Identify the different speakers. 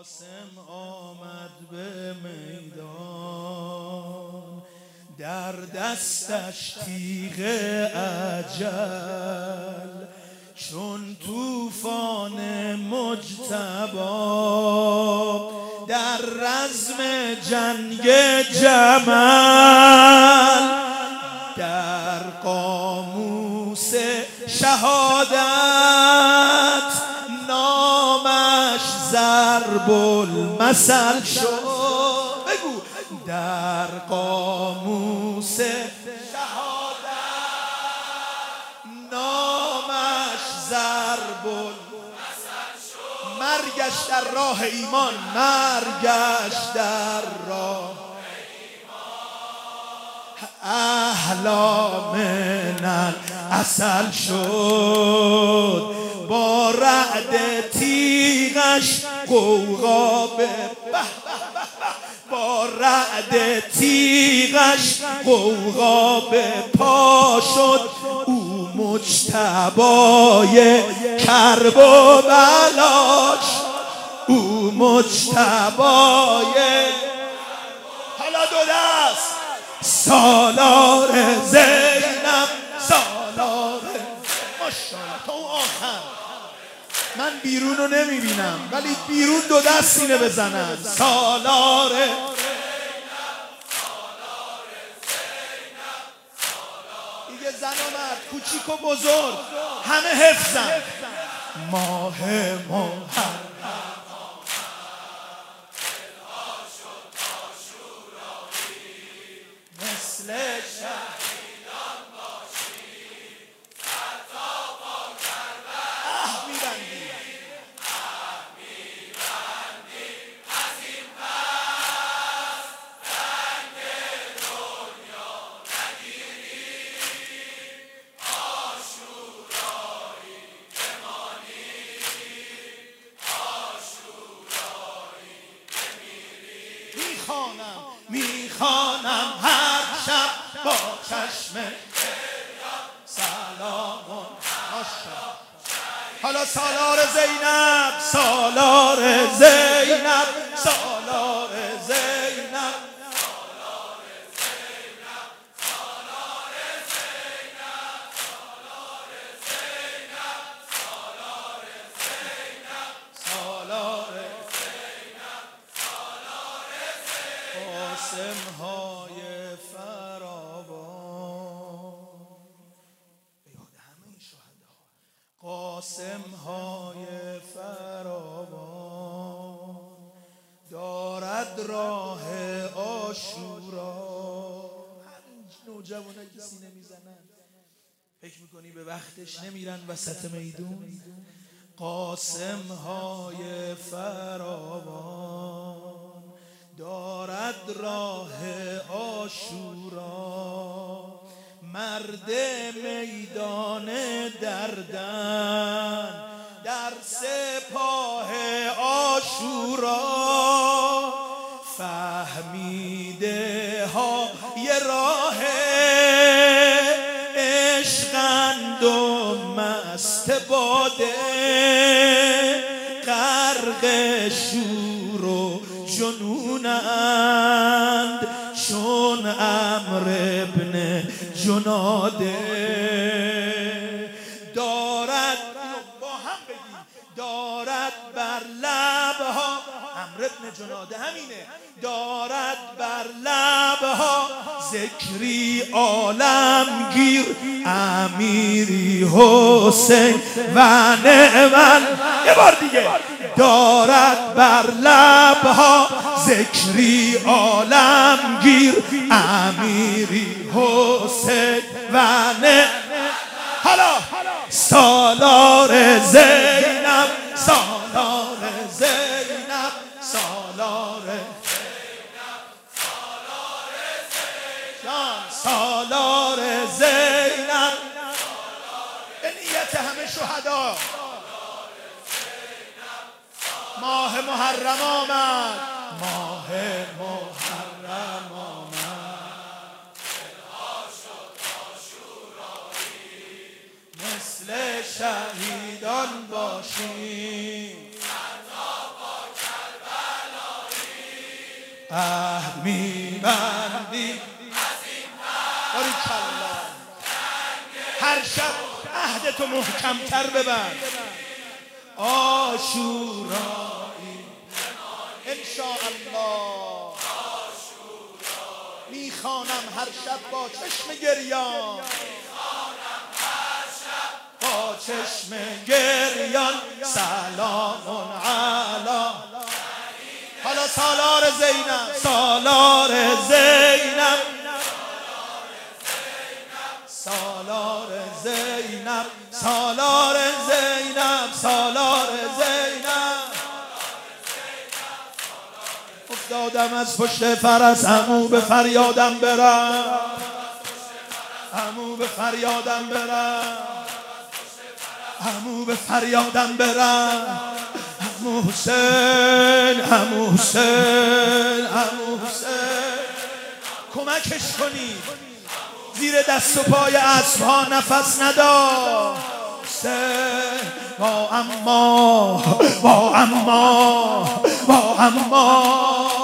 Speaker 1: قاسم آمد به میدان، در دستش تیغ اجل، چون طوفان مجتبی در رزم جنگ جمل. در قاموس شهادت نامش ضرب المثل شد. بگو در قاموس شهادت نامش ضرب المثل شد. مرگش در راه ایمان، مرگش در راه احلا من العسل شد. با رعد تیغش غوغا به با رعد تیغش غوغا به پا شد. او مجتبای کرب و بلاش، او مجتبای حالا دو دست سالار زینب، سالار ماشاءالله. تا اون آخر من بیرون رو نمیبینم، ولی بیرون دو دست اینه بزنن. سالار دیگه زن و مرد، کوچیک و بزرگ همه حفظن. ماه محرم مثل شهیدان باشی، حتی با کربلا میبندی از این پس رنگ دنیا نگیری. آشورایی بمانی، آشورایی بمیری. میخوانم هر شب با چشم سلامون ماشا. حالا سالار زینب، سالار زینب، سالار زینب، سالار زینب، سالار زینب، سالار زینب، سالار زینب، سالار زینب، سالار زینب. قاسم های فراوان به یاد همه این شهدا، قاسم های فراوان دارد راه عاشورا. همین نوجوانایی که سینه میزنن فکر میکنی به وقتش نمیرن وسط میدون؟ قاسم های فراوان دارد راه عاشورا. مرد میدان دردن در سپاه عاشورا. فهمیده ها یه راه عشقند و مست باده، غرق شور و جنونند چون عمرو ابن جناده. دارد با هم بگیم، دارد بر لبها، عمرو ابن جناده همینه، دارد بر لبها ذکری عالمگیر، امیری حسین و نعمل. یه بار دیگه دارد بر لبها ذکری عالمگیر، امیری حسین و نعمل. حالا سالار زینب، سالار زینب، سالار زینب، سالار زینب، سالار زینب. به نیت همه شهدا ماه محرم آمد، ماه محرم آمد. دلها شد عاشورایی مثل شهیدان باشیم، حتی با کربلا عهد می‌بندیم باریکلا هر شب عهدتو محکم‌تر ببند عاشورایی انشاءالله میخوانم هر شب با چشم گریان با چشم گریان سلام علی حالا سالار زینب سالار زینب سالار زینب سالار زینب سالار زینب افتادم از پشت فرس عمو به فریادم برم عمو به فریادم برم عمو به فریادم برم عمو حسین عمو حسین عمو حسین کمکش کنید زیر دست و پای اسب‌ها نفس ندار حسین با اما با اما با اما